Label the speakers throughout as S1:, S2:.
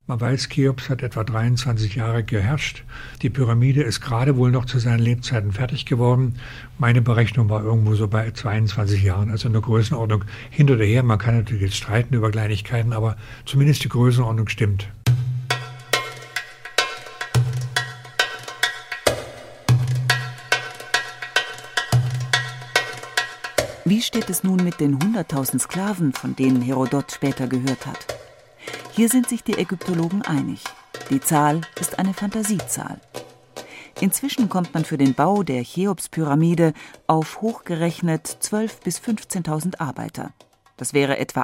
S1: Man weiß, Cheops hat etwa 23 Jahre geherrscht. Die Pyramide ist gerade wohl noch zu seinen Lebzeiten fertig geworden. Meine Berechnung war irgendwo so bei 22 Jahren, also in der Größenordnung hin oder her. Man kann natürlich jetzt streiten über Kleinigkeiten, aber zumindest die Größenordnung stimmt.
S2: Wie steht es nun mit den 100.000 Sklaven, von denen Herodot später gehört hat? Hier sind sich die Ägyptologen einig. Die Zahl ist eine Fantasiezahl. Inzwischen kommt man für den Bau der Cheops-Pyramide auf hochgerechnet 12.000 bis 15.000 Arbeiter. Das wäre etwa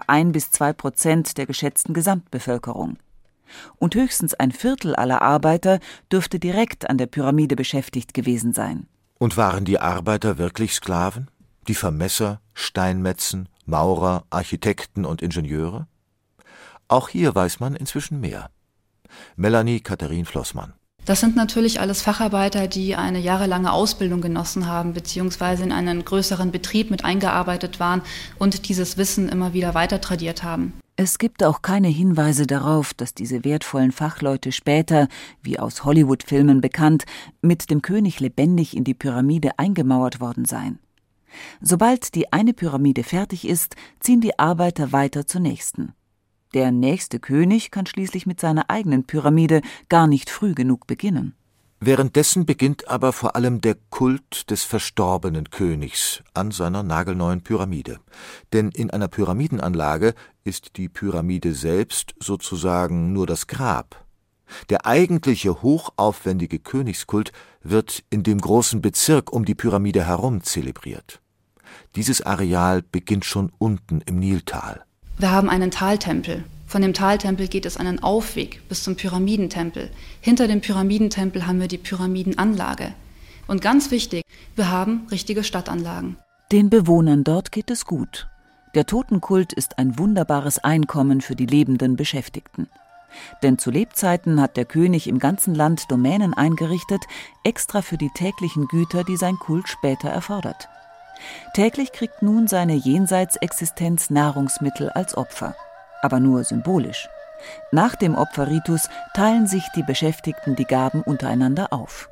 S2: 1-2% der geschätzten Gesamtbevölkerung. Und höchstens ein Viertel aller Arbeiter dürfte direkt an der Pyramide beschäftigt gewesen sein.
S3: Und waren die Arbeiter wirklich Sklaven? Die Vermesser, Steinmetzen, Maurer, Architekten und Ingenieure? Auch hier weiß man inzwischen mehr. Melanie Katharin-Flossmann.
S4: Das sind natürlich alles Facharbeiter, die eine jahrelange Ausbildung genossen haben, beziehungsweise in einen größeren Betrieb mit eingearbeitet waren und dieses Wissen immer wieder weiter tradiert haben.
S2: Es gibt auch keine Hinweise darauf, dass diese wertvollen Fachleute später, wie aus Hollywood-Filmen bekannt, mit dem König lebendig in die Pyramide eingemauert worden seien. Sobald die eine Pyramide fertig ist, ziehen die Arbeiter weiter zur nächsten. Der nächste König kann schließlich mit seiner eigenen Pyramide gar nicht früh genug beginnen.
S3: Währenddessen beginnt aber vor allem der Kult des verstorbenen Königs an seiner nagelneuen Pyramide. Denn in einer Pyramidenanlage ist die Pyramide selbst sozusagen nur das Grab. Der eigentliche hochaufwendige Königskult wird in dem großen Bezirk um die Pyramide herum zelebriert. Dieses Areal beginnt schon unten im Niltal.
S4: Wir haben einen Taltempel. Von dem Taltempel geht es einen Aufweg bis zum Pyramidentempel. Hinter dem Pyramidentempel haben wir die Pyramidenanlage. Und ganz wichtig, wir haben richtige Stadtanlagen.
S2: Den Bewohnern dort geht es gut. Der Totenkult ist ein wunderbares Einkommen für die lebenden Beschäftigten. Denn zu Lebzeiten hat der König im ganzen Land Domänen eingerichtet, extra für die täglichen Güter, die sein Kult später erfordert. Täglich kriegt nun seine Jenseitsexistenz Nahrungsmittel als Opfer, aber nur symbolisch. Nach dem Opferritus teilen sich die Beschäftigten die Gaben untereinander auf.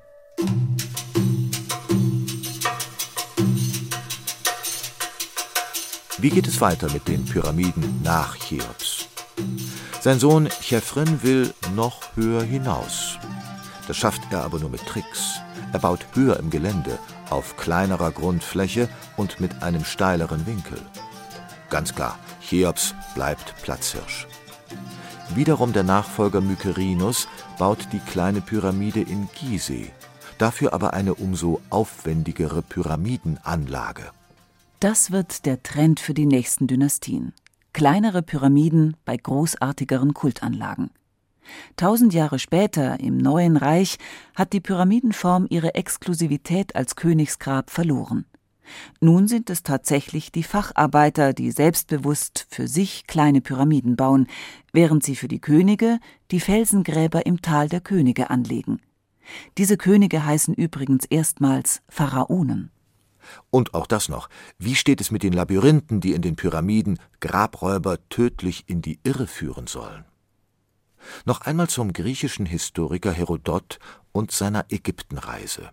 S3: Wie geht es weiter mit den Pyramiden nach Cheops? Sein Sohn Chephren will noch höher hinaus. Das schafft er aber nur mit Tricks. Er baut höher im Gelände, auf kleinerer Grundfläche und mit einem steileren Winkel. Ganz klar, Cheops bleibt Platzhirsch. Wiederum der Nachfolger Mykerinus baut die kleine Pyramide in Gizeh, dafür aber eine umso aufwendigere Pyramidenanlage.
S2: Das wird der Trend für die nächsten Dynastien. Kleinere Pyramiden bei großartigeren Kultanlagen. 1000 Jahre später, im Neuen Reich, hat die Pyramidenform ihre Exklusivität als Königsgrab verloren. Nun sind es tatsächlich die Facharbeiter, die selbstbewusst für sich kleine Pyramiden bauen, während sie für die Könige die Felsengräber im Tal der Könige anlegen. Diese Könige heißen übrigens erstmals Pharaonen.
S3: Und auch das noch. Wie steht es mit den Labyrinthen, die in den Pyramiden Grabräuber tödlich in die Irre führen sollen? Noch einmal zum griechischen Historiker Herodot und seiner Ägyptenreise.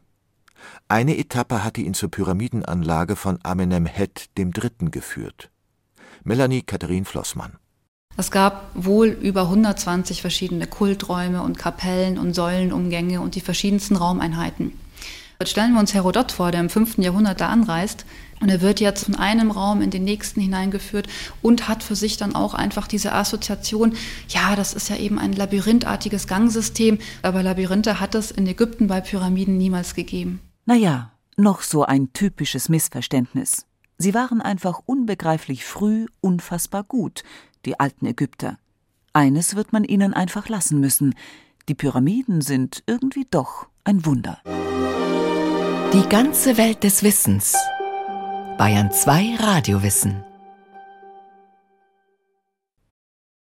S3: Eine Etappe hatte ihn zur Pyramidenanlage von Amenemhet III. Geführt. Melanie Katharin-Flossmann.
S4: Es gab wohl über 120 verschiedene Kulträume und Kapellen und Säulenumgänge und die verschiedensten Raumeinheiten. Jetzt stellen wir uns Herodot vor, der im 5. Jahrhundert da anreist. Und er wird jetzt von einem Raum in den nächsten hineingeführt und hat für sich dann auch einfach diese Assoziation, ja, das ist ja eben ein labyrinthartiges Gangsystem, aber Labyrinthe hat es in Ägypten bei Pyramiden niemals gegeben.
S2: Naja, noch so ein typisches Missverständnis. Sie waren einfach unbegreiflich früh unfassbar gut, die alten Ägypter. Eines wird man ihnen einfach lassen müssen. Die Pyramiden sind irgendwie doch ein Wunder.
S5: Die ganze Welt des Wissens. Bayern 2 Radiowissen.